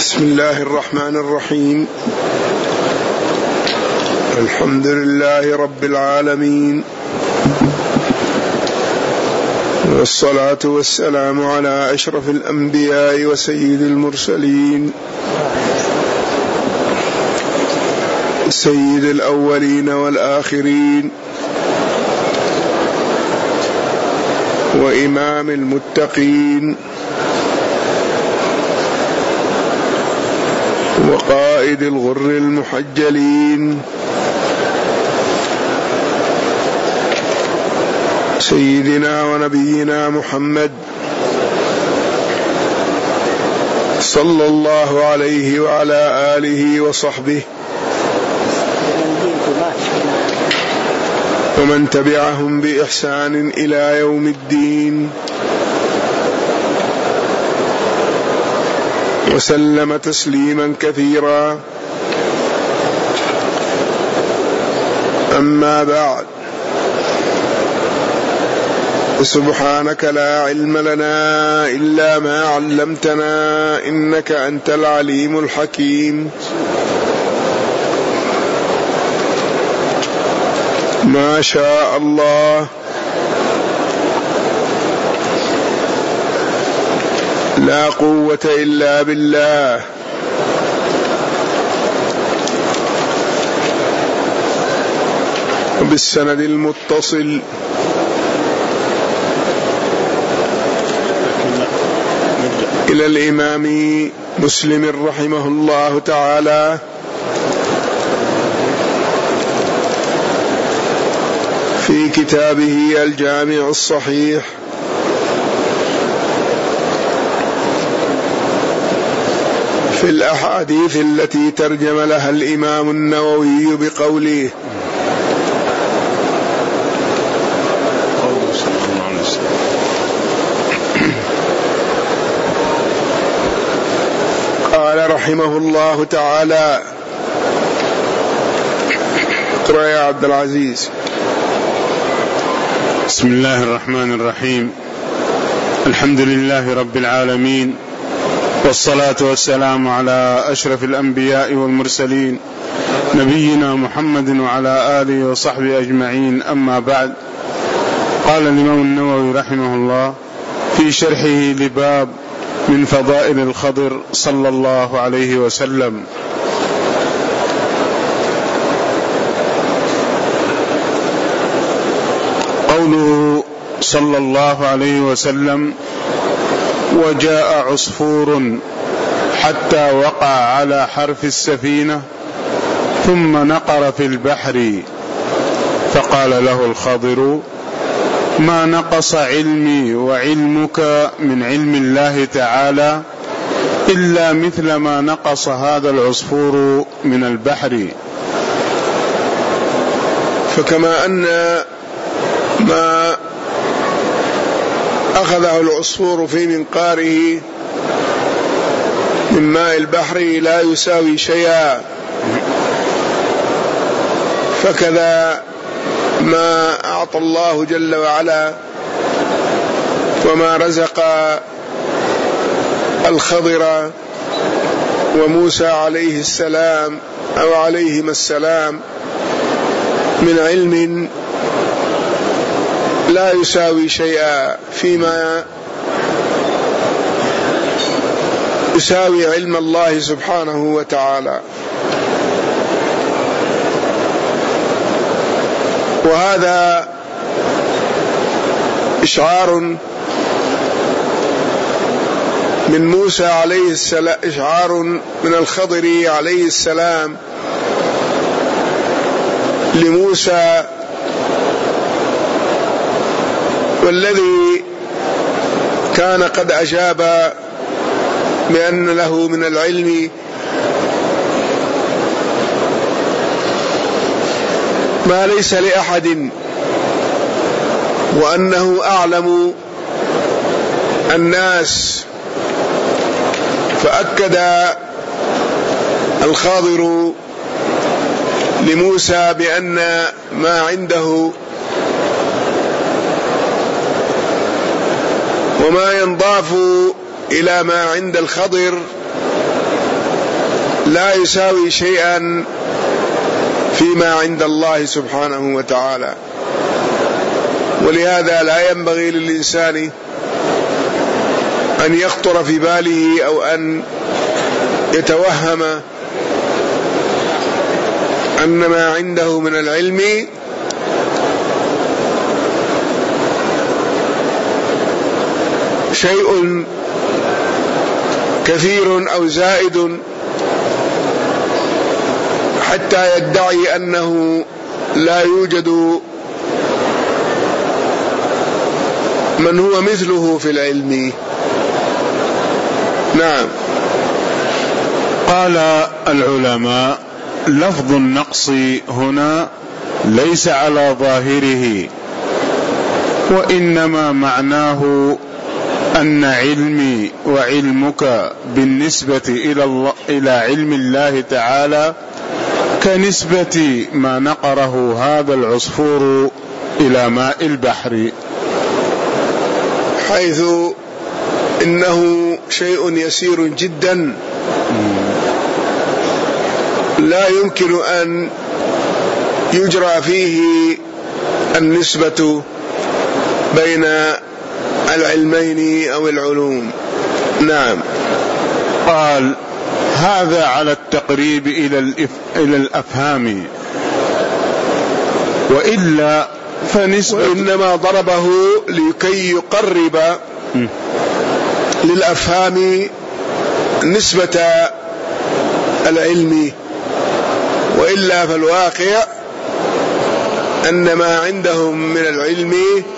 بسم الله الرحمن الرحيم. الحمد لله رب العالمين، والصلاة والسلام على أشرف الأنبياء وسيد المرسلين، سيد الأولين والآخرين، وإمام المتقين، وقائد الغر المحجلين، سيدنا ونبينا محمد صلى الله عليه وعلى آله وصحبه ومن تبعهم بإحسان إلى يوم الدين، وسلم تسليما كثيرا. أما بعد، سبحانك لا علم لنا إلا ما علمتنا إنك أنت العليم الحكيم. ما شاء الله لا قوة إلا بالله. وبالسند المتصل إلى الإمام مسلم رحمه الله تعالى في كتابه الجامع الصحيح في الأحاديث التي ترجم لها الإمام النووي بقوله: قال رحمه الله تعالى. اقرأ يا عبد العزيز. بسم الله الرحمن الرحيم. الحمد لله رب العالمين، والصلاة والسلام على أشرف الأنبياء والمرسلين، نبينا محمد وعلى آله وصحبه أجمعين. أما بعد، قال الإمام النووي رحمه الله في شرحه لباب من فضائل الخضر صلى الله عليه وسلم: قوله صلى الله عليه وسلم: وجاء عصفور حتى وقع على حرف السفينة ثم نقر في البحر، فقال له الخضر: ما نقص علمي وعلمك من علم الله تعالى إلا مثل ما نقص هذا العصفور من البحر. فكما أن ما أخذه العصفور في منقاره من ماء البحر لا يساوي شيئا، فكذا ما أعطى الله جل وعلا وما رزق الخضر وموسى عليه السلام أو عليهما السلام من علم لا يساوي شيئا فيما يساوي علم الله سبحانه وتعالى. وهذا إشعار من موسى عليه السلام، إشعار من الخضر عليه السلام لموسى، والذي كان قد أجاب بأن له من العلم ما ليس لأحد، وأنه أعلم الناس. فأكد الخاضر لموسى بأن ما عنده وما ينضاف إلى ما عند الخضر لا يساوي شيئا فيما عند الله سبحانه وتعالى. ولهذا لا ينبغي للإنسان أن يخطر في باله أو أن يتوهم أن ما عنده من العلم شيء كثير أو زائد حتى يدعي أنه لا يوجد من هو مثله في العلم. نعم. قال العلماء: لفظ النقص هنا ليس على ظاهره، وإنما معناه أن علمي وعلمك بالنسبة إلى علم الله تعالى كنسبة ما نقره هذا العصفور إلى ماء البحر، حيث إنه شيء يسير جدا لا يمكن أن يجرى فيه النسبة بين العلمين أو العلوم. نعم. قال: هذا على التقريب إلى الأفهام، وإلا وإنما ضربه لكي يقرب للأفهام نسبة العلم، وإلا فالواقع أن ما عندهم من العلم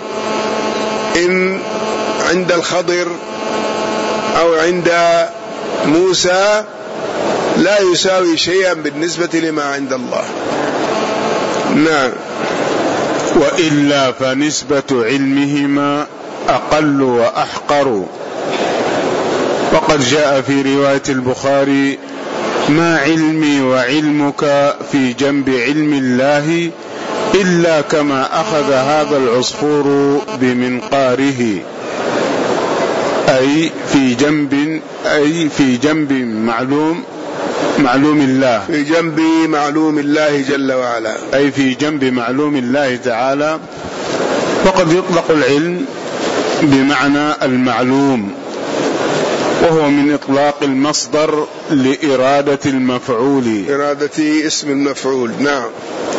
إن عند الخضر أو عند موسى لا يساوي شيئا بالنسبة لما عند الله. نعم. وإلا فنسبة علمهما أقل وأحقر. وقد جاء في رواية البخاري: ما علمي وعلمك في جنب علم الله إلا كما أخذ هذا العصفور بمنقاره، أي في جنب معلوم الله، في جنب معلوم الله جل وعلا، أي في جنب معلوم الله تعالى. وقد يطلق العلم بمعنى المعلوم، وهو من إطلاق المصدر لإرادة المفعول، إرادة اسم المفعول. نعم.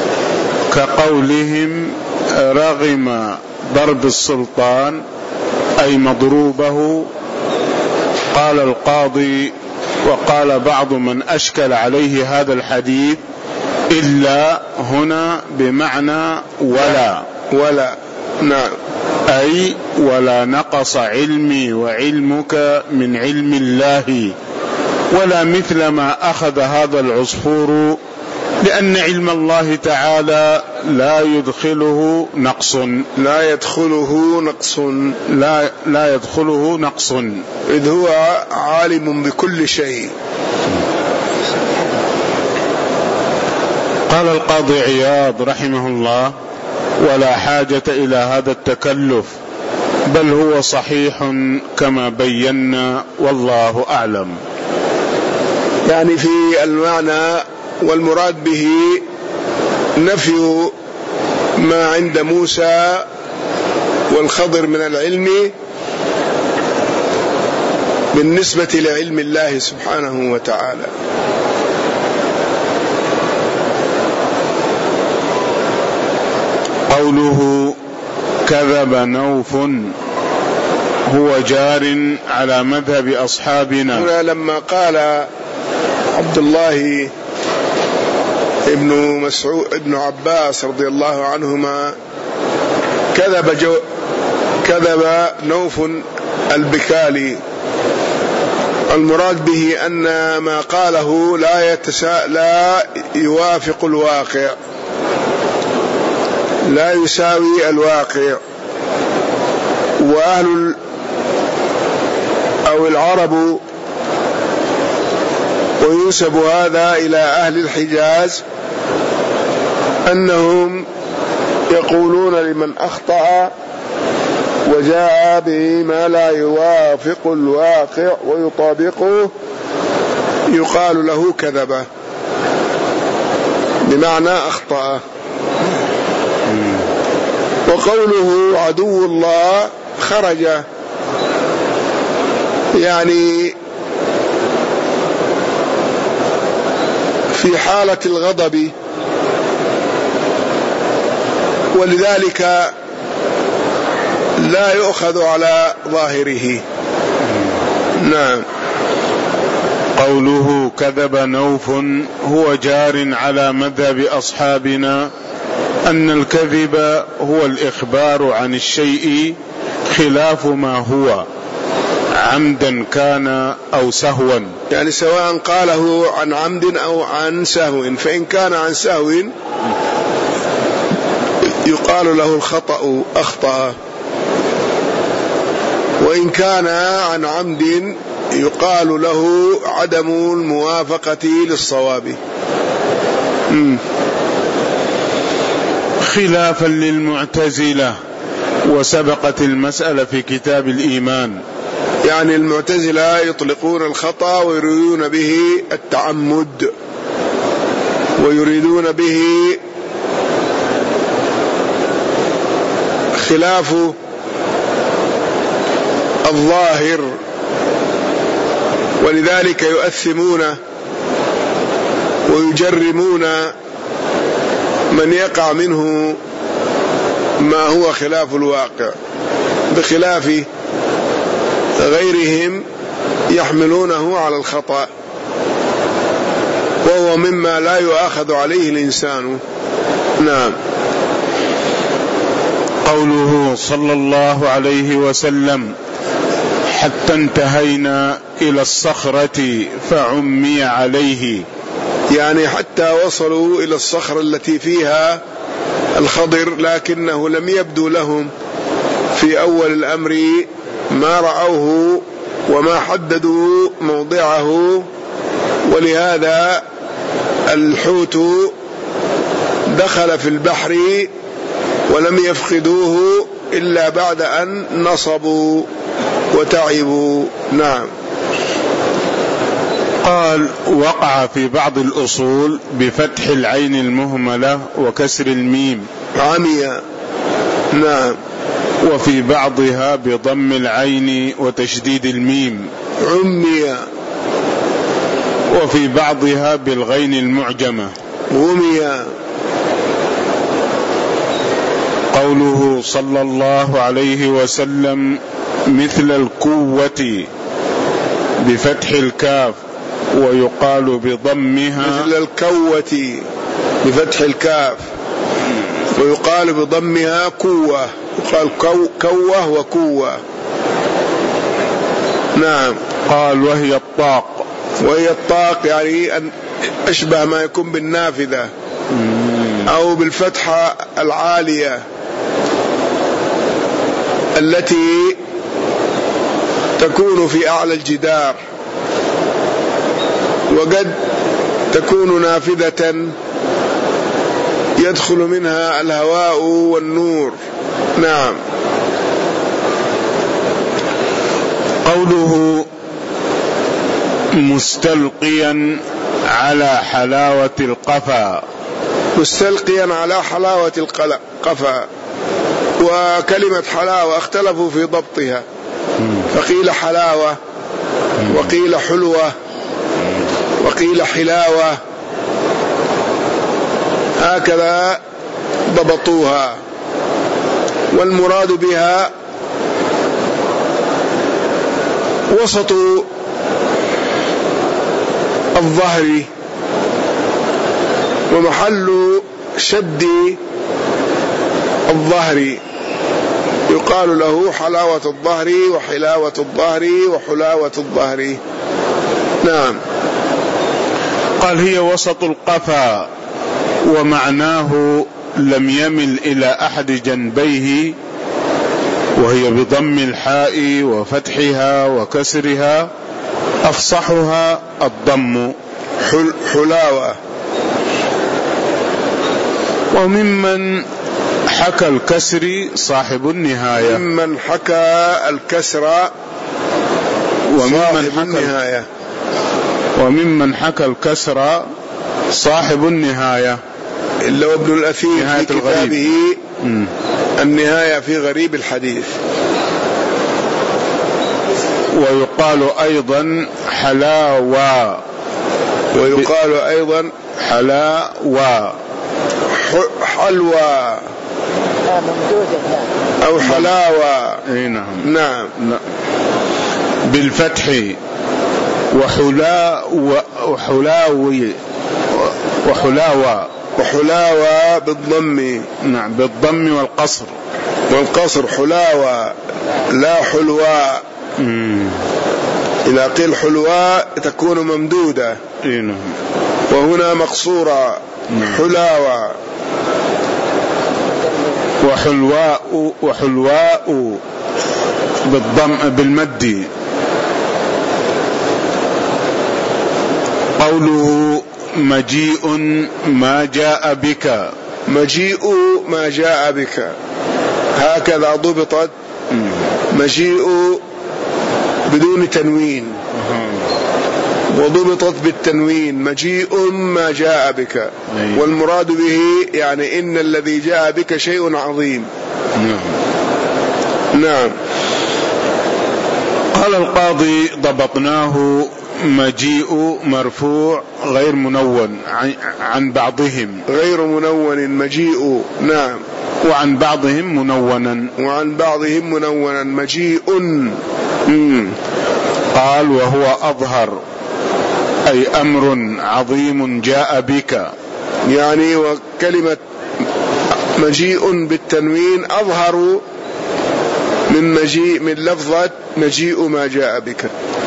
كقولهم: رغم ضرب السلطان، أي مضروبه. قال القاضي: وقال بعض من أشكل عليه هذا الحديث: إلا هنا بمعنى ولا. نعم. أي ولا نقص علمي وعلمك من علم الله، ولا مثل ما أخذ هذا العصفور، لأن علم الله تعالى لا يدخله نقص، إذ هو عالم بكل شيء. قال القاضي عياض رحمه الله: ولا حاجة إلى هذا التكلف، بل هو صحيح كما بينا، والله أعلم. يعني في المعنى والمراد به نفي ما عند موسى والخضر من العلم بالنسبة لعلم الله سبحانه وتعالى. قوله كذب نوف هو جار على مذهب أصحابنا. هنا لما قال عبد الله ابن عباس رضي الله عنهما كذب نوف البكالي، المراد به أن ما قاله لا يوافق الواقع، لا يساوي الواقع. وأهل أو العرب، وينسب هذا إلى أهل الحجاز، أنهم يقولون لمن أخطأ وجاء به ما لا يوافق الواقع ويطابقه يقال له كذب، بمعنى أخطأ. وقوله عدو الله خرج يعني في حالة الغضب، ولذلك لا يؤخذ على ظاهره. نعم. قوله كذب نوف هو جار على مذهب أصحابنا أن الكذب هو الإخبار عن الشيء خلاف ما هو، عمدا كان أو سهوا، يعني سواء قاله عن عمد أو عن سهو، فإن كان عن سهو يقال له الخطأ أخطأ، وإن كان عن عمد يقال له عدم الموافقة للصواب. خلافا للمعتزلة، وسبقت المسألة في كتاب الإيمان. يعني المعتزلة يطلقون الخطأ ويريدون به التعمد، ويريدون به خلاف الظاهر، ولذلك يؤثمون ويجرمون من يقع منه ما هو خلاف الواقع، بخلاف غيرهم يحملونه على الخطأ، وهو مما لا يؤاخذ عليه الإنسان. نعم. قوله صلى الله عليه وسلم حتى انتهينا إلى الصخرة فعمي عليه، يعني حتى وصلوا إلى الصخرة التي فيها الخضر، لكنه لم يبدو لهم في أول الأمر ما رأوه وما حددوا موضعه، ولهذا الحوت دخل في البحر ولم يفقدوه إلا بعد أن نصبوا وتعبوا. نعم. قال وقع في بعض الأصول بفتح العين المهملة وكسر الميم عمي. نعم. وفي بعضها بضم العين وتشديد الميم عمي، وفي بعضها بالغين المعجمة غمي. قوله صلى الله عليه وسلم مثل الكوة بفتح الكاف ويقال بضمها، مثل الكوة بفتح الكاف ويقال بضمها كوة، يقال كوة وكوة. نعم. قال وهي الطاق، وهي الطاق يعني أن أشبه ما يكون بالنافذة أو بالفتحة العالية التي تكون في أعلى الجدار، وقد تكون نافذة يدخل منها الهواء والنور. نعم. قوله مستلقيا على حلاوة القفا، مستلقيا على حلاوة القفا، وكلمة حلاوة اختلفوا في ضبطها، فقيل حلاوة وقيل حلوة وقيل حلاوة، هكذا ضبطوها، والمراد بها وسط الظهر ومحل شد الظهر، يقال له حلاوة الظهر وحلاوة الظهر وحلاوة الظهر. نعم. قال هي وسط القفا، ومعناه لم يمل إلى أحد جنبيه، وهي بضم الحاء وفتحها وكسرها، أفصحها الضم حلاوة. وممن حكى الكسر صاحب النهاية، ممن حكى الكسر وممن حكى النهاية. وممن حكى الكسر صاحب النهاية اللي هو ابن الأثير في كتابه النهاية في غريب الحديث. ويقال أيضا حلاوة، ويقال أيضا حلاوة، حلوى أو حلاوة. نعم بالفتح، وحلاوة بالضم. نعم بالضم والقصر حلاوة لا حلوى. إذا قيل حلوى تكون ممدودة، وهنا مقصورة حلاوة. وحلواء بالضم بالمد. قوله مجيء ما جاء بك، مجيء ما جاء بك هكذا ضبطت، مجيء بدون تنوين، وضبطت بالتنوين مجيء ما جاء بك، والمراد به يعني إن الذي جاء بك شيء عظيم. نعم. قال القاضي ضبطناه مجيء مرفوع غير منون عن بعضهم، غير منون مجيء. نعم. وعن بعضهم منونا مجيء. قال وهو أظهر، أي أمر عظيم جاء بك، يعني وكلمة مجيء بالتنوين أظهر من لفظة مجيء ما جاء بك.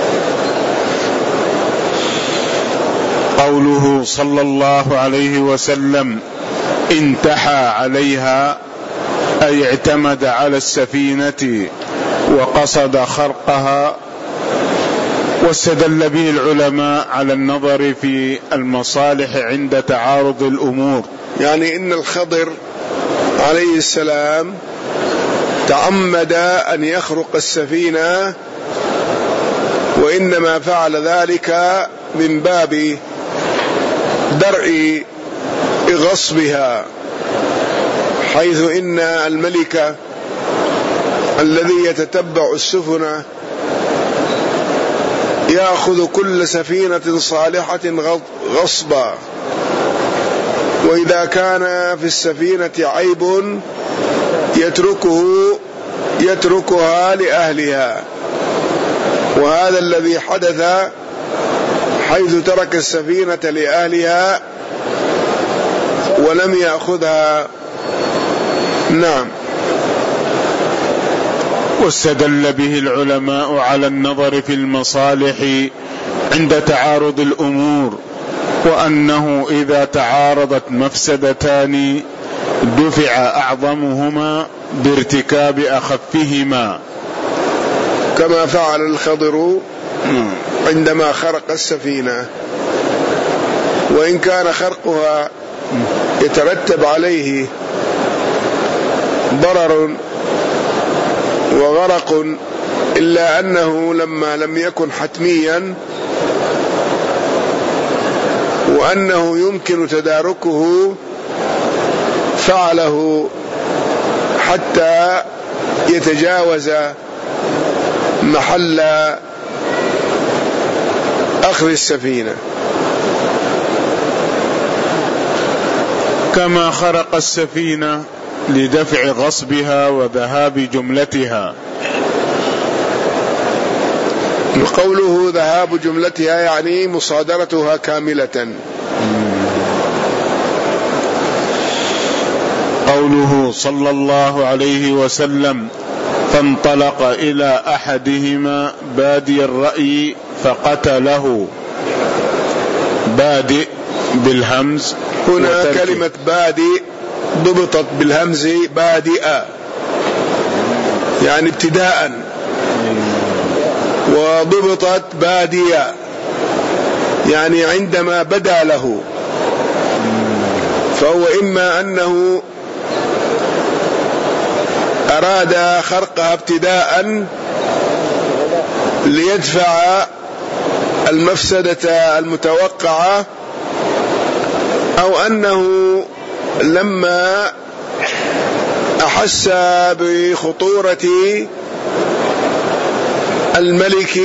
قوله صلى الله عليه وسلم انتحى عليها، أي اعتمد على السفينة وقصد خرقها. واستدل به العلماء على النظر في المصالح عند تعارض الأمور، يعني إن الخضر عليه السلام تعمد أن يخرق السفينة، وإنما فعل ذلك من باب درء غصبها، حيث إن الملك الذي يتتبع السفن يأخذ كل سفينة صالحة غصبا، وإذا كان في السفينة عيب يتركها لأهلها، وهذا الذي حدث حيث ترك السفينة لأهلها ولم يأخذها. نعم. واستدل به العلماء على النظر في المصالح عند تعارض الأمور، وأنه إذا تعارضت مفسدتان دفع أعظمهما بارتكاب أخفهما، كما فعل الخضر عندما خرق السفينة، وإن كان خرقها يترتب عليه ضرر وغرق، إلا أنه لما لم يكن حتميا وأنه يمكن تداركه فعله حتى يتجاوز محل أخذ السفينة. كما خرق السفينة لدفع غصبها وذهاب جملتها. قوله ذهاب جملتها يعني مصادرتها كاملة. قوله صلى الله عليه وسلم فانطلق إلى أحدهما بادي الرأي فقتله، بادئ بالهمز، هنا كلمة بادئ ضبطت بالهمز بادئة يعني ابتداء، وضبطت بادية يعني عندما بدا له، فهو إما أنه أراد خرقها ابتداء ليدفع المفسدة المتوقعة، أو أنه لما أحس بخطورة الملك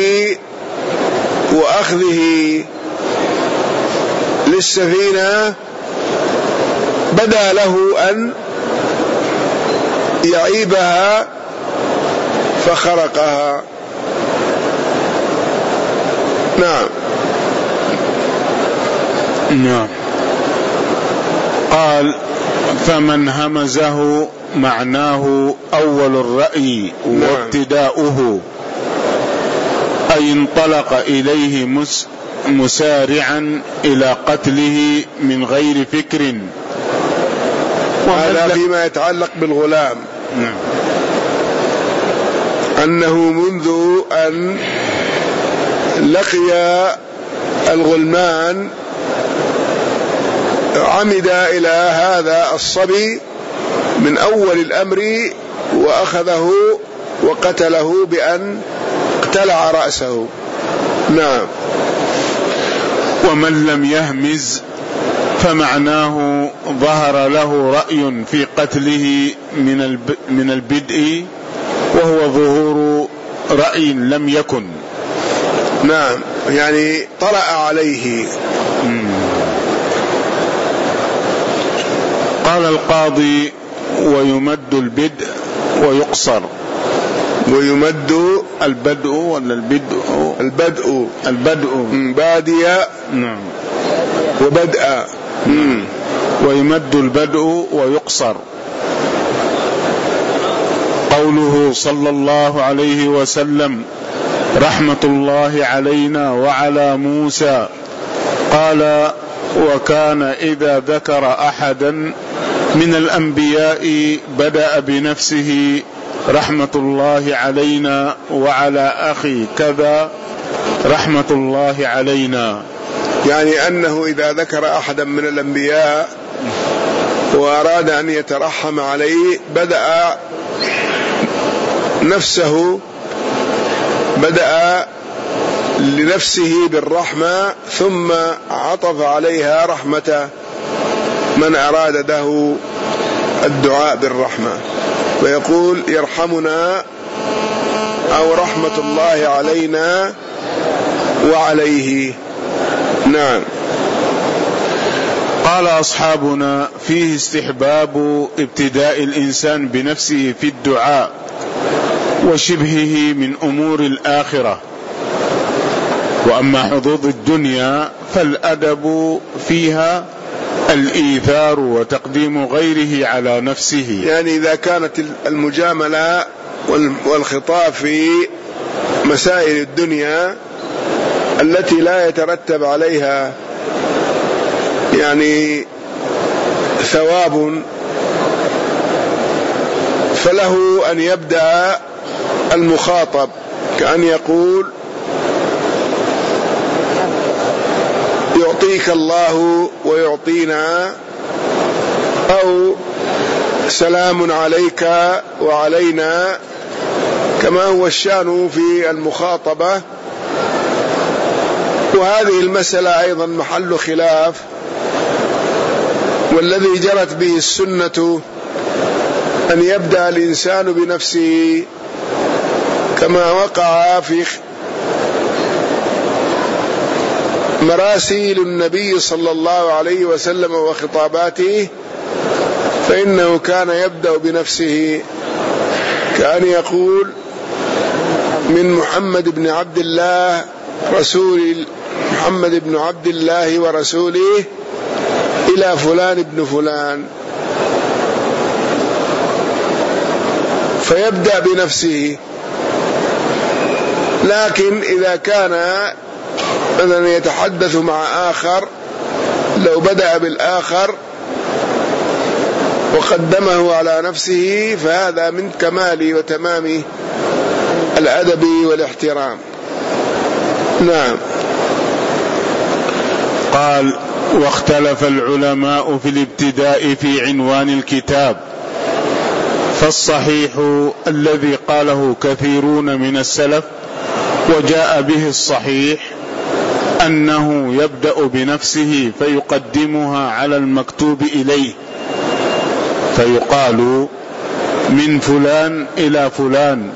وأخذه للسفينة بدا له أن يعيبها فخرقها. نعم. قال: فمن همزه معناه أول الرأي وابتداؤه، أي انطلق إليه مسارعا إلى قتله من غير فكر. وهذا فيما يتعلق بالغلام. نعم. أنه منذ أن لقي الغلمان عمد إلى هذا الصبي من أول الأمر وأخذه وقتله بأن اقتلع رأسه. نعم. ومن لم يهمز فمعناه ظهر له رأي في قتله من البدء، وهو ظهور رأي لم يكن. نعم، يعني طلع عليه. قال القاضي: ويمد البدء ويقصر. ويمد البدء ولا البدء؟ البدء بادية. نعم. وبدأ. ويمد البدء ويقصر. قوله صلى الله عليه وسلم: رحمة الله علينا وعلى موسى. قال: وكان إذا ذكر أحدا من الأنبياء بدأ بنفسه: رحمة الله علينا وعلى أخي كذا رحمة الله علينا. يعني أنه إذا ذكر أحدا من الأنبياء وأراد أن يترحم عليه بدأ لنفسه بالرحمة، ثم عطف عليها رحمة من أراد له الدعاء بالرحمة، ويقول: يرحمنا أو رحمة الله علينا وعليه. نعم. قال أصحابنا: فيه استحباب ابتداء الإنسان بنفسه في الدعاء وشبهه من أمور الآخرة، وأما حظوظ الدنيا فالأدب فيها الإيثار وتقديم غيره على نفسه. يعني إذا كانت المجاملة والخطاب في مسائل الدنيا التي لا يترتب عليها يعني ثواب، فله أن يبدأ المخاطب كأن يقول: يعطيك الله ويعطينا، أو سلام عليك وعلينا، كما هو الشأن في المخاطبة. وهذه المسألة أيضا محل خلاف، والذي جرت به السنة أن يبدأ الإنسان بنفسه، كما وقع في مراسيل النبي صلى الله عليه وسلم وخطاباته، فإنه كان يبدأ بنفسه، كان يقول: من محمد بن عبد الله محمد بن عبد الله ورسوله إلى فلان ابن فلان، فيبدأ بنفسه. لكن إذا كان مثلا يتحدث مع آخر، لو بدأ بالآخر وقدمه على نفسه فهذا من كمال وتمام الأدب والاحترام. نعم. قال: واختلف العلماء في الابتداء في عنوان الكتاب، فالصحيح الذي قاله كثيرون من السلف وجاء به الصحيح أنه يبدأ بنفسه فيقدمها على المكتوب إليه، فيقال من فلان إلى فلان.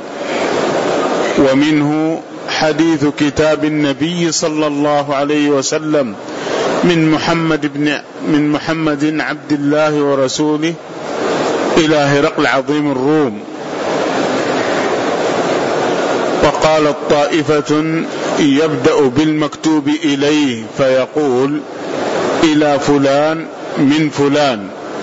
ومنه حديث كتاب النبي صلى الله عليه وسلم من محمد عبد الله ورسوله إلى هرقل عظيم الروم. وقالت طائفة يبدأ بالمكتوب إليه فيقول إلى فلان من فلان.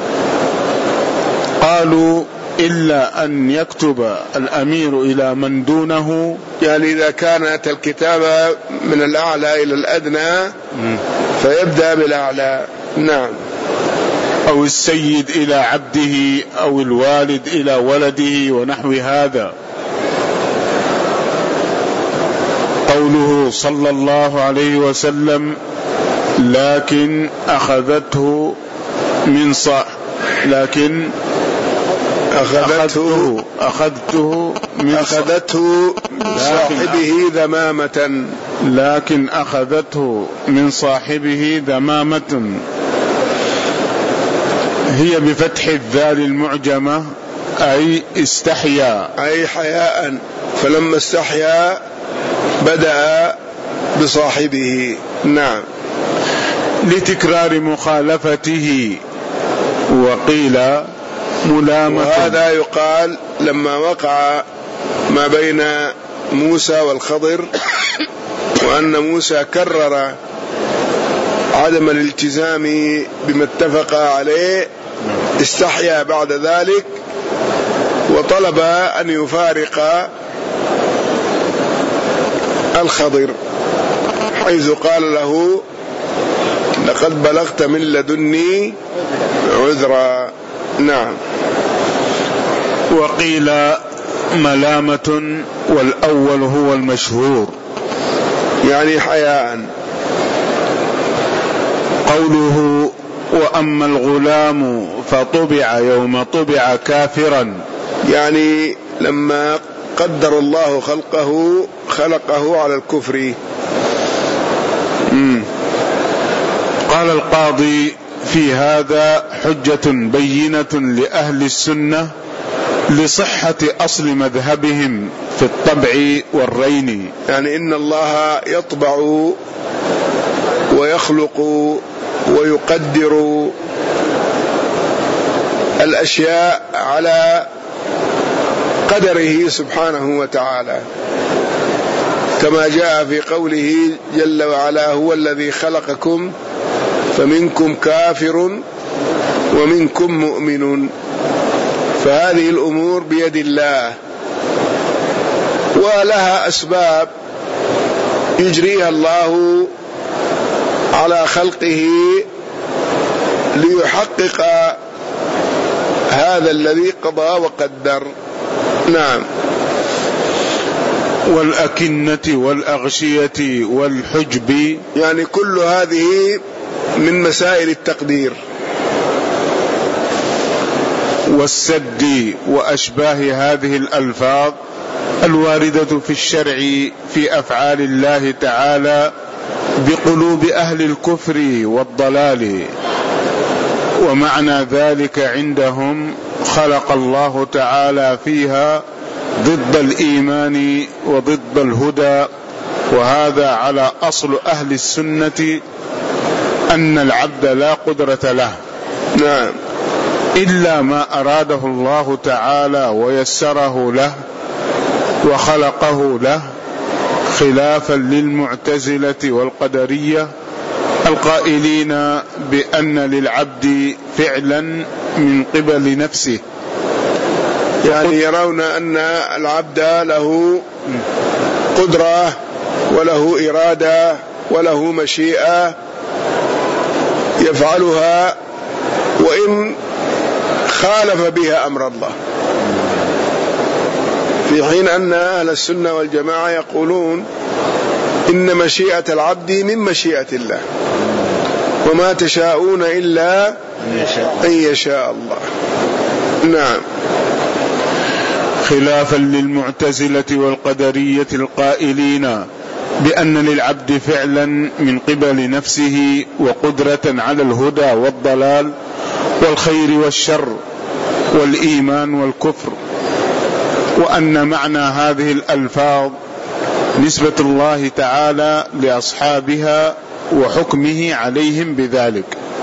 قالوا إلا أن يكتب الأمير إلى من دونه، يعني إذا كانت الكتابة من الأعلى إلى الأدنى فيبدأ بالأعلى. نعم. أو السيد إلى عبده أو الوالد إلى ولده ونحو هذا. قوله صلى الله عليه وسلم لكن أخذته من صاحبه ذمامة. هي بفتح الذال المعجمة، أي استحيا، أي حياء. فلما استحيا بدأ بصاحبه. نعم. لتكرار مخالفته. وقيل ملامة. وهذا يقال لما وقع ما بين موسى والخضر، وأن موسى كرر عدم الالتزام بما اتفق عليه، استحيا بعد ذلك وطلب أن يفارق الخضر، حيث قال له لقد بلغت من لدني عذرا. نعم. وقيل ملامة، والأول هو المشهور، يعني حياء. قوله وأما الغلام فطبع يوم طبع كافرا، يعني لما قدر الله خلقه على الكفر. قال القاضي في هذا حجة بينة لأهل السنة لصحة أصل مذهبهم في الطبع والرين، يعني إن الله يطبع ويخلق ويقدر الأشياء على قدره سبحانه وتعالى، كما جاء في قوله جل وعلا هو الذي خلقكم فمنكم كافر ومنكم مؤمن. فهذه الأمور بيد الله، ولها أسباب يجريها الله على خلقه ليحقق هذا الذي قضى وقدر. نعم. والأكنة والأغشية والحجب، يعني كل هذه من مسائل التقدير. والسد وأشباه هذه الألفاظ الواردة في الشرع في أفعال الله تعالى بقلوب أهل الكفر والضلال. ومعنى ذلك عندهم خلق الله تعالى فيها ضد الإيمان وضد الهدى، وهذا على أصل أهل السنة أن العبد لا قدرة له. نعم. إلا ما أراده الله تعالى ويسره له وخلقه له، خلافا للمعتزلة والقدرية القائلين بأن للعبد فعلا من قبل نفسه، يعني يرون أن العبد له قدرة وله إرادة وله مشيئة يفعلها وإن خالف بها أمر الله، في حين أن أهل السنة والجماعة يقولون إن مشيئة العبد من مشيئة الله، وما تشاءون إلا أن يشاء الله. نعم. خلافا للمعتزلة والقدرية القائلين بأن للعبد فعلا من قبل نفسه وقدرة على الهدى والضلال والخير والشر والإيمان والكفر، وأن معنى هذه الألفاظ نسبة الله تعالى لأصحابها وحكمه عليهم بذلك.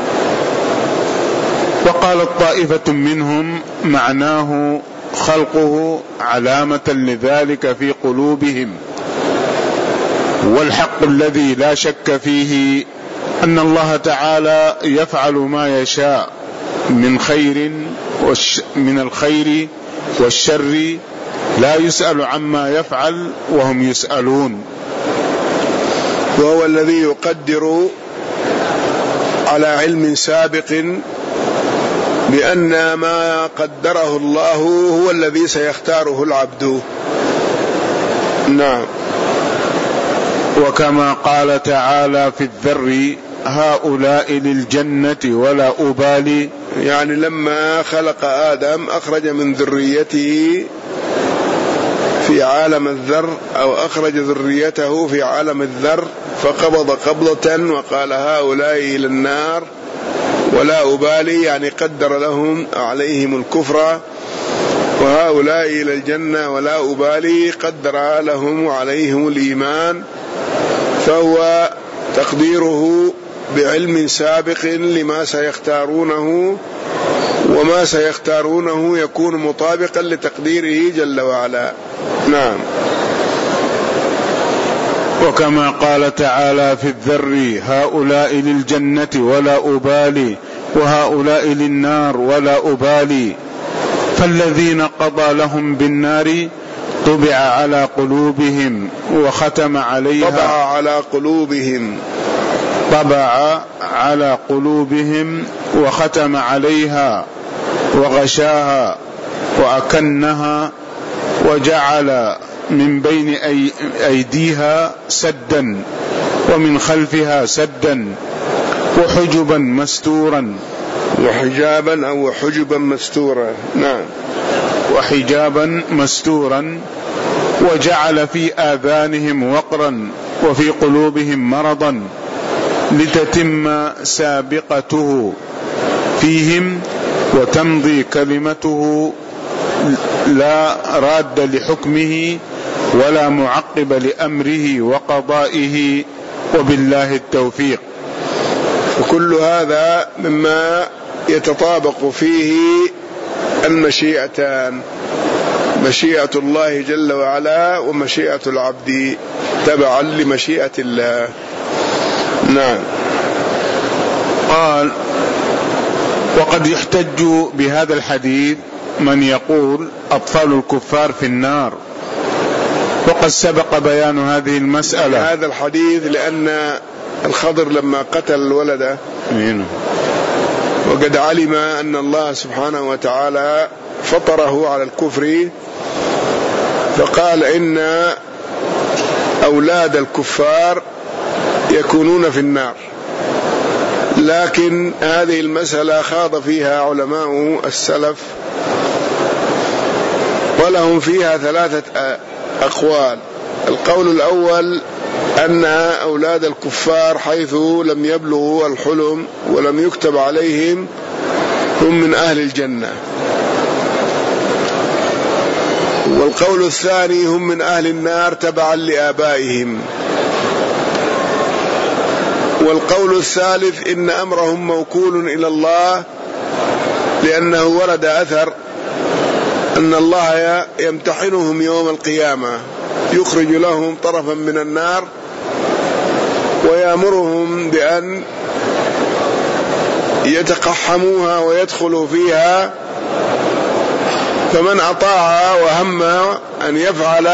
وقالت طائفة منهم معناه خلقه علامة لذلك في قلوبهم، والحق الذي لا شك فيه أن الله تعالى يفعل ما يشاء من الخير والشر، لا يسأل عما يفعل وهم يسألون. وهو الذي يقدر على علم سابق بأن ما قدره الله هو الذي سيختاره العبد. نعم. وكما قال تعالى في الذر هؤلاء للجنة ولا أبالي، يعني لما خلق آدم أخرج من ذريته في عالم الذر، أو أخرج ذريته في عالم الذر، فقبض قبضة وقال هؤلاء إلى النار ولا أبالي، يعني قدر لهم عليهم الكفر، وهؤلاء إلى الجنة ولا أبالي قدر لهم وعليهم الإيمان. فهو تقديره بعلم سابق لما سيختارونه، وما سيختارونه يكون مطابقا لتقديره جل وعلا. نعم. وكما قال تعالى في الذر هؤلاء للجنة ولا أبالي وهؤلاء للنار ولا أبالي، فالذين قضى لهم بالنار طبع على قلوبهم وختم عليها، طبع على قلوبهم وختم عليها وغشاها وأكنها وجعل من بين أيديها سدا ومن خلفها سدا وحجبا مستورا، وحجابا أو حجبا مستورا. نعم. وحجابا مستورا، وجعل في آذانهم وقرا وفي قلوبهم مرضا لتتم سابقته فيهم وتمضي كلمته لا راد لحكمه ولا معقب لأمره وقضائه، وبالله التوفيق. وكل هذا مما يتطابق فيه المشيئتان، مشيئة الله جل وعلا ومشيئة العبد تبعا لمشيئة الله. نعم. قال وقد يحتج بهذا الحديث من يقول أطفال الكفار في النار، وقد سبق بيان هذه المسألة. هذا الحديث لأن الخضر لما قتل الولد وقد علم أن الله سبحانه وتعالى فطره على الكفر، فقال إن أولاد الكفار يكونون في النار. لكن هذه المسألة خاض فيها علماء السلف ولهم فيها 3 أقوال. القول الأول أن أولاد الكفار حيث لم يبلغوا الحلم ولم يكتب عليهم هم من أهل الجنة. والقول الثاني هم من أهل النار تبعا لآبائهم. والقول الثالث إن أمرهم موكول إلى الله، لأنه ورد أثر أن الله يمتحنهم يوم القيامة، يخرج لهم طرفا من النار ويأمرهم بأن يتقحموها ويدخلوا فيها، فمن أطاع وهم أن يفعل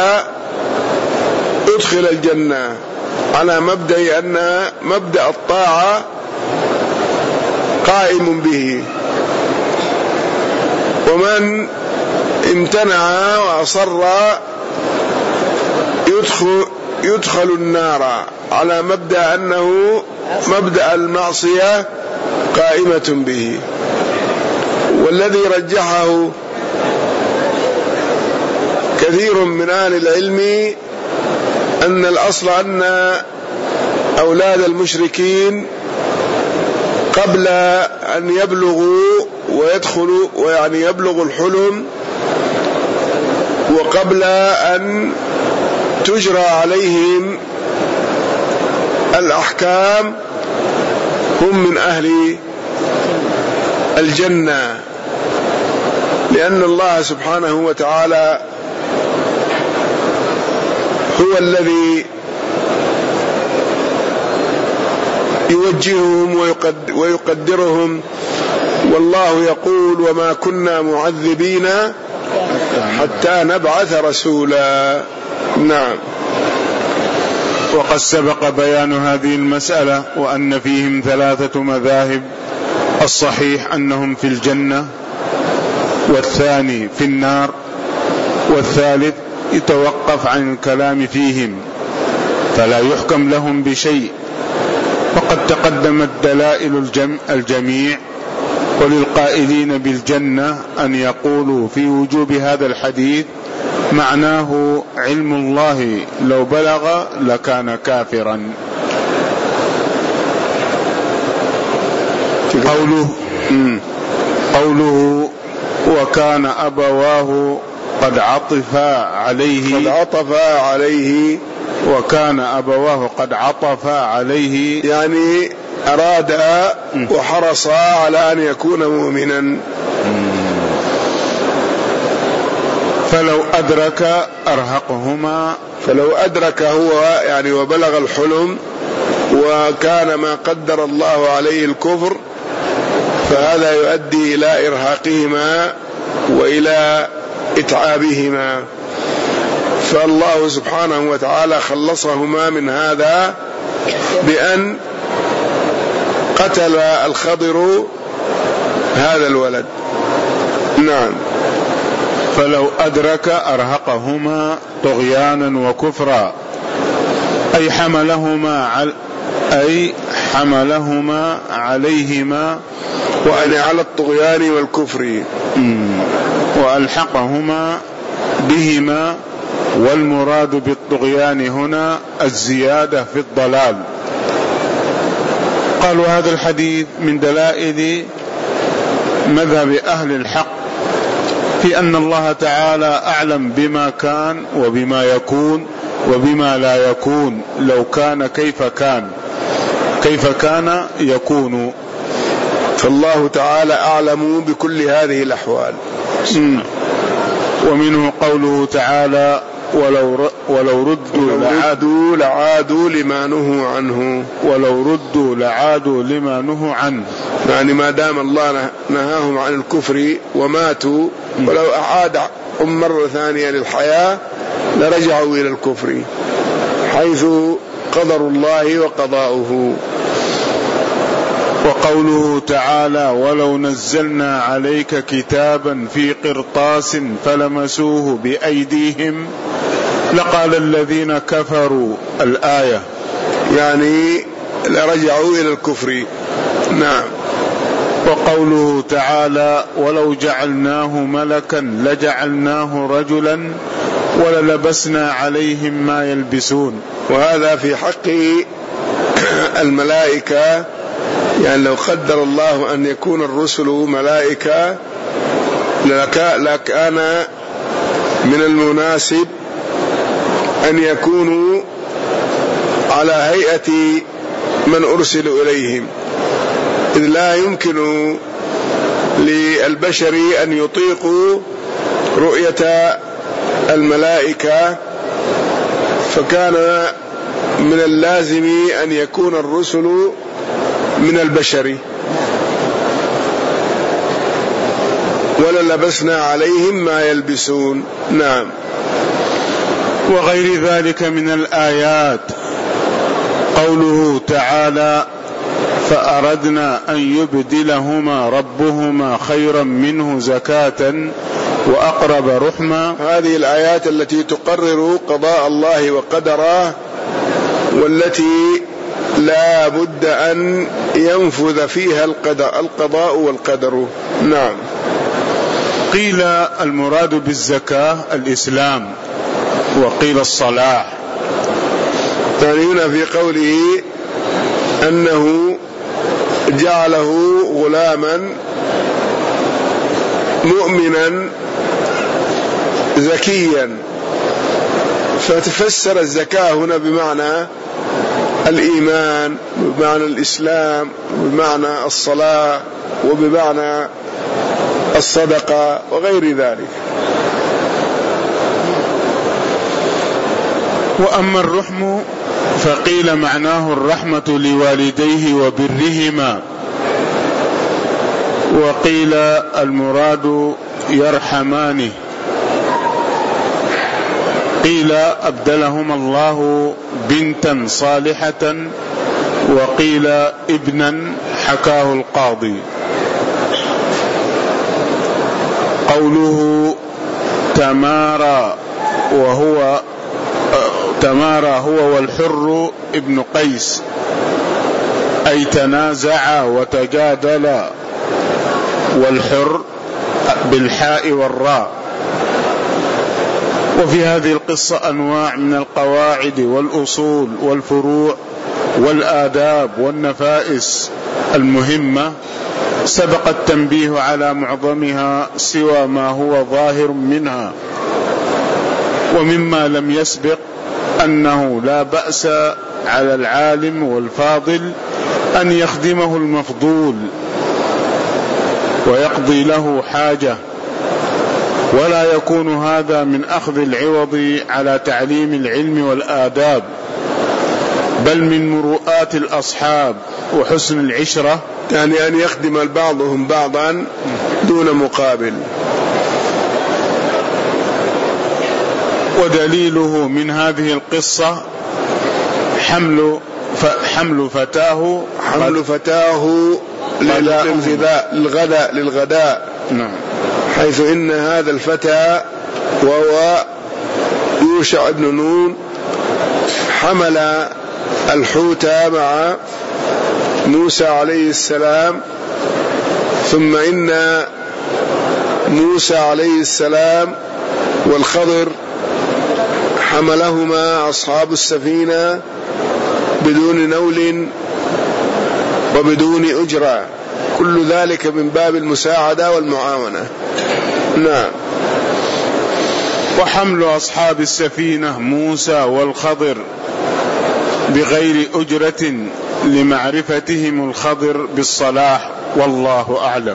أدخل الجنة، على مبدأ أن مبدأ الطاعة قائم به. ومن امتنع وأصر يدخل النار، على مبدأ أنه مبدأ المعصية قائمة به. والذي رجحه كثير من أهل العلم أن الأصل أن أولاد المشركين قبل أن يبلغوا ويدخلوا ويعني يبلغوا الحلم وقبل أن تجرى عليهم الأحكام هم من أهل الجنة، لأن الله سبحانه وتعالى هو الذي يوجههم ويقدرهم، والله يقول: وما كنا معذبين حتى نبعث رسولا. نعم. وقد سبق بيان هذه المسألة وأن فيهم 3 مذاهب: الصحيح أنهم في الجنة، والثاني في النار، والثالث يتوقف عن الكلام فيهم فلا يحكم لهم بشيء. وقد تقدمت دلائل الجميع، وللقائلين بالجنة أن يقولوا في وجوب هذا الحديث معناه علم الله لو بلغ لكان كافرا. قوله وكان أبواه قد عطفا عليه وكان أبواه قد عطفا عليه، يعني أراد وحرص على أن يكون مؤمنا. فلو أدرك هو يعني وبلغ الحلم وكان ما قدر الله عليه الكفر، فهذا يؤدي إلى إرهاقهما وإلى إتعابهما، فالله سبحانه وتعالى خلصهما من هذا بأن قتل الخضر هذا الولد. نعم. فلو أدرك أرهقهما طغيانا وكفرا، أي حملهما عليهما وأن على الطغيان والكفر، وألحقهما بهما، والمراد بالطغيان هنا الزيادة في الضلال. قالوا هذا الحديث من دلائل مذهب أهل الحق في أن الله تعالى أعلم بما كان وبما يكون وبما لا يكون، لو كان كيف كان يكون، فالله تعالى أعلم بكل هذه الأحوال. ومنه قوله تعالى ولو ردوا لعادوا لما نهوا عنه، يعني ما دام الله نهاهم عن الكفر وماتوا، ولو أعادهم مرة ثانية للحياة لرجعوا إلى الكفر، حيث قدر الله وقضاؤه. وقوله تعالى ولو نزلنا عليك كتابا في قرطاس فلمسوه بأيديهم لقال الذين كفروا، الآية، يعني لرجعوا إلى الكفر. نعم. وقوله تعالى ولو جعلناه ملكا لجعلناه رجلا وللبسنا عليهم ما يلبسون، وهذا في حق الملائكة، يعني لو قدر الله أن يكون الرسل ملائكة لكان من المناسب أن يكونوا على هيئة من أرسلوا إليهم، إذ لا يمكن للبشر أن يطيقوا رؤية الملائكة، فكان من اللازم أن يكون الرسل من البشر. وللبسنا عليهم ما يلبسون. نعم. وغير ذلك من الآيات قوله تعالى فأردنا أن يبدلهما ربهما خيرا منه زكاة وأقرب رحما، هذه الآيات التي تقرر قضاء الله وقدره، والتي لا بد أن ينفذ فيها القضاء والقدر. نعم. قيل المراد بالزكاة الإسلام، وقيل الصلاح، يعني هنا في قوله أنه جعله غلاما مؤمنا ذكيا، فتفسر الزكاة هنا بمعنى الإيمان، بمعنى الإسلام، بمعنى الصلاة، وبمعنى الصدقة وغير ذلك. وأما الرحم فقيل معناه الرحمة لوالديه وبرهما، وقيل المراد يرحمانه، قيل أبدلهما الله بنتا صالحة، وقيل ابنا، حكاه القاضي. قوله تمارى هو والحر ابن قيس، أي تنازع وتجادل، والحر بالحاء والراء. وفي هذه القصة أنواع من القواعد والأصول والفروع والآداب والنفائس المهمة، سبق التنبيه على معظمها سوى ما هو ظاهر منها. ومما لم يسبق أنه لا بأس على العالم والفاضل أن يخدمه المفضول ويقضي له حاجة، ولا يكون هذا من أخذ العوض على تعليم العلم والآداب، بل من مروءات الأصحاب وحسن العشرة، يعني أن يخدم بعضهم بعضا دون مقابل. ودليله من هذه القصة حمل فتاه للغداء. نعم. حيث إن هذا الفتى وهو يوشع بن نون حمل الحوت مع موسى عليه السلام، ثم إن موسى عليه السلام والخضر حملهما أصحاب السفينة بدون نول وبدون أجرة، كل ذلك من باب المساعدة والمعاونة. نعم. وحمل أصحاب السفينة موسى والخضر بغير أجرة لمعرفتهم الخضر بالصلاح، والله أعلم.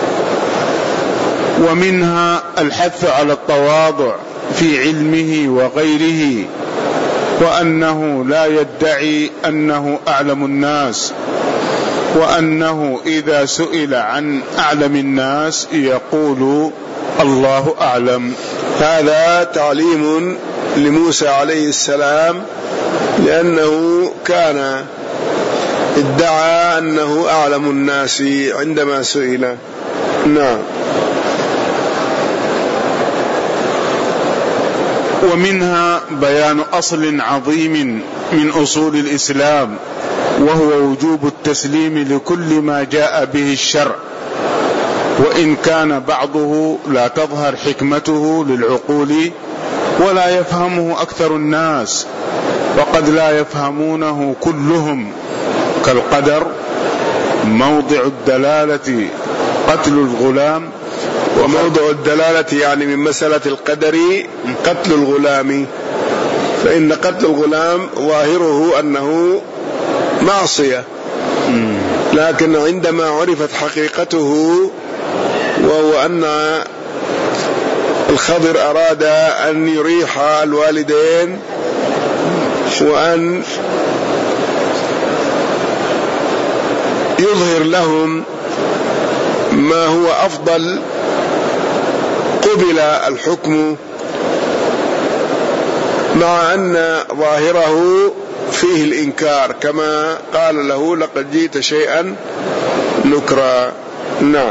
ومنها الحث على التواضع في علمه وغيره، وأنه لا يدعي أنه أعلم الناس، وأنه إذا سئل عن أعلم الناس يقول الله أعلم. هذا تعليم لموسى عليه السلام، لأنه كان ادعى أنه أعلم الناس عندما سئل. نعم. ومنها بيان أصل عظيم من أصول الإسلام، وهو وجوب التسليم لكل ما جاء به الشرع، وإن كان بعضه لا تظهر حكمته للعقول ولا يفهمه أكثر الناس، وقد لا يفهمونه كلهم، كالقدر، موضع الدلالة قتل الغلام. وموضع الدلالة يعني من مسألة القدر قتل الغلام، فإن قتل الغلام ظاهره أنه معصية، لكن عندما عرفت حقيقته وهو أن الخضر أراد أن يريح الوالدين وأن يظهر لهم ما هو أفضل، قبل الحكم، مع أن ظاهره فيه الإنكار، كما قال له لقد جئت شيئا نكرا. نعم.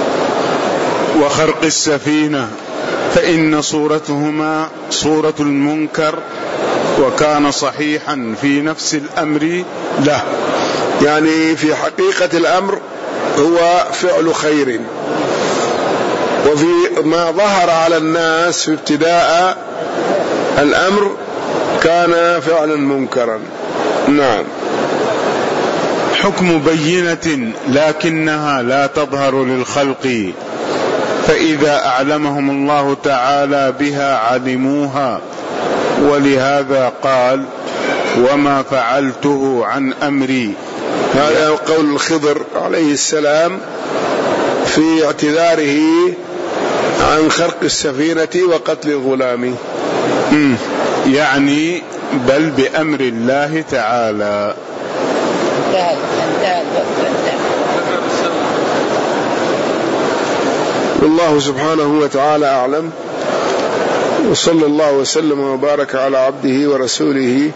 وخرق السفينة فإن صورتهما صورة المنكر، وكان صحيحا في نفس الأمر له، يعني في حقيقة الأمر هو فعل خير، وفي ما ظهر على الناس في ابتداء الأمر كان فعلا منكرا. نعم. حكم بينة لكنها لا تظهر للخلق، فإذا أعلمهم الله تعالى بها علموها، ولهذا قال وما فعلته عن أمري. هذا قول الخضر عليه السلام في اعتذاره عن خرق السفينة وقتل الغلام، يعني بل بأمر الله تعالى. والله سبحانه وتعالى أعلم، وصلى الله وسلم وبارك على عبده ورسوله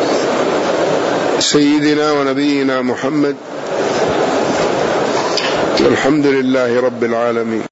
سيدنا ونبينا محمد، والحمد لله رب العالمين.